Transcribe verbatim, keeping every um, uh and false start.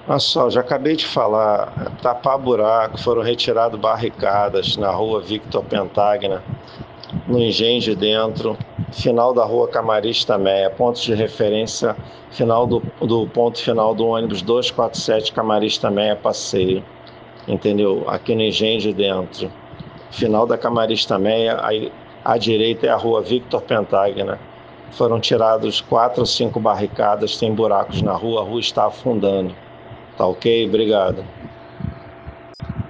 Olha só, já acabei de falar, tapar buraco, foram retiradas barricadas na rua Victor Pentagna, no Engenho de Dentro, final da rua Camarista Meia, pontos de referência, final do, do ponto final do ônibus duzentos e quarenta e sete Camarista Meia Passeio, entendeu? Aqui no Engenho de Dentro. Final da Camarista Meia, aí à direita é a rua Victor Pentagna. Foram tirados quatro ou cinco barricadas, tem buracos na rua, a rua está afundando. Tá ok? Obrigado.